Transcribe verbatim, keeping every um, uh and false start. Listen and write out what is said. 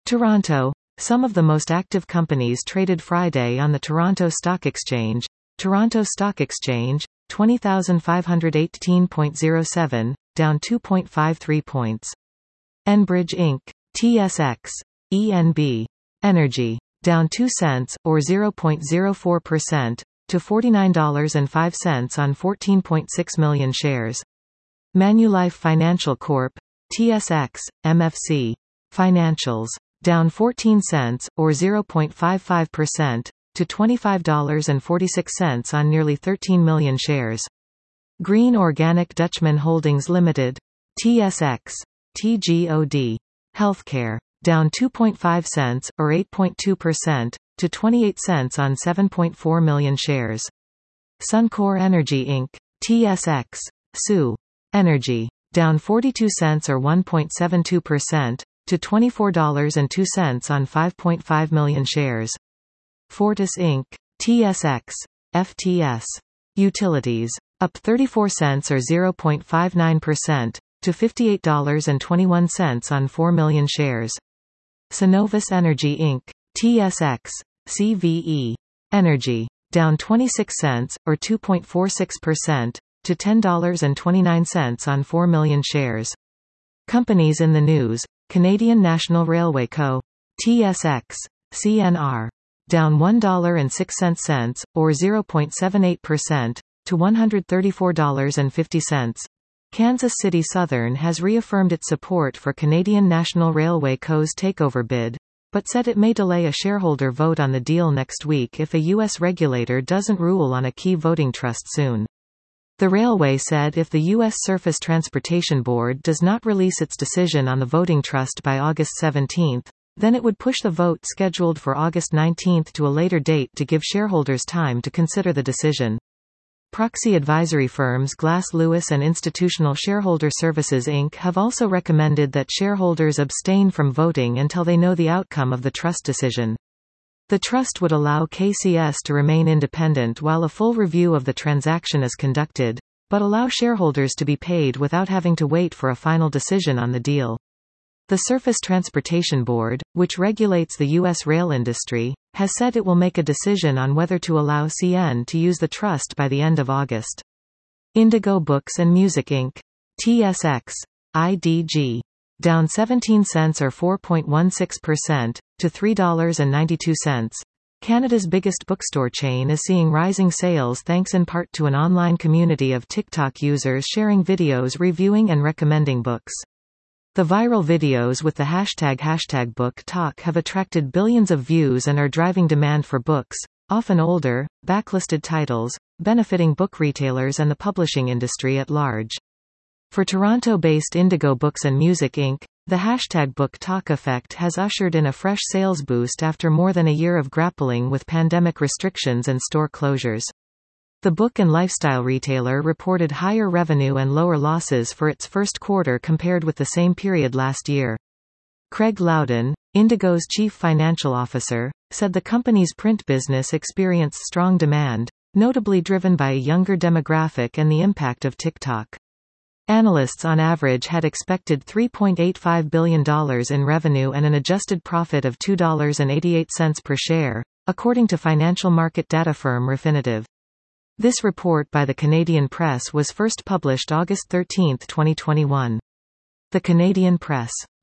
Toronto. Some of the most active companies traded Friday on the Toronto Stock Exchange. Toronto Stock Exchange, twenty thousand five hundred eighteen point oh seven, down two point five three points. Enbridge Incorporated. T S X. E N B. Energy. Down two cents, or zero point zero four percent, to forty-nine dollars and five cents on fourteen point six million shares. Manulife Financial Corporation. T S X, M F C. Financials. Down fourteen cents, or zero point five five percent, to twenty-five dollars and forty-six cents on nearly thirteen million shares. Green Organic Dutchman Holdings Limited. T S X. T G O D. Healthcare. Down two point five cents, or eight point two percent, to twenty-eight cents on seven point four million shares. Suncor Energy Incorporated. T S X. S U. Energy. Down forty-two cents or one point seven two percent, to twenty-four dollars and two cents on five point five million shares. Fortis Incorporated. T S X. F T S. Utilities. Up thirty-four cents or zero point five nine percent, to fifty-eight dollars and twenty-one cents on four million shares. Cenovus Energy Incorporated. T S X. C V E. Energy. Down twenty-six cents, or two point four six percent, to ten dollars and twenty-nine cents on four million shares. Companies in the news. Canadian National Railway Co. T S X. C N R. Down one dollar and six cents, or zero point seven eight percent, to one hundred thirty-four dollars and fifty cents. Kansas City Southern has reaffirmed its support for Canadian National Railway Co.'s takeover bid, but said it may delay a shareholder vote on the deal next week if a U S regulator doesn't rule on a key voting trust soon. The railway said if the U S Surface Transportation Board does not release its decision on the voting trust by August seventeenth, then it would push the vote scheduled for August nineteenth to a later date to give shareholders time to consider the decision. Proxy advisory firms Glass Lewis and Institutional Shareholder Services Incorporated have also recommended that shareholders abstain from voting until they know the outcome of the trust decision. The trust would allow K C S to remain independent while a full review of the transaction is conducted, but allow shareholders to be paid without having to wait for a final decision on the deal. The Surface Transportation Board, which regulates the U S rail industry, has said it will make a decision on whether to allow C N to use the trust by the end of August. Indigo Books and Music Incorporated. T S X. I D G. Down seventeen cents or four point one six percent, to three dollars and ninety-two cents. Canada's biggest bookstore chain is seeing rising sales thanks in part to an online community of TikTok users sharing videos reviewing and recommending books. The viral videos with the hashtag hashtag BookTok have attracted billions of views and are driving demand for books, often older, backlisted titles, benefiting book retailers and the publishing industry at large. For Toronto-based Indigo Books and Music Incorporated, the hashtag BookTok effect has ushered in a fresh sales boost after more than a year of grappling with pandemic restrictions and store closures. The book and lifestyle retailer reported higher revenue and lower losses for its first quarter compared with the same period last year. Craig Loudon, Indigo's chief financial officer, said the company's print business experienced strong demand, notably driven by a younger demographic and the impact of TikTok. Analysts on average had expected three point eight five billion dollars in revenue and an adjusted profit of two dollars and eighty-eight cents per share, according to financial market data firm Refinitiv. This report by the Canadian Press was first published August thirteenth twenty twenty-one. The Canadian Press.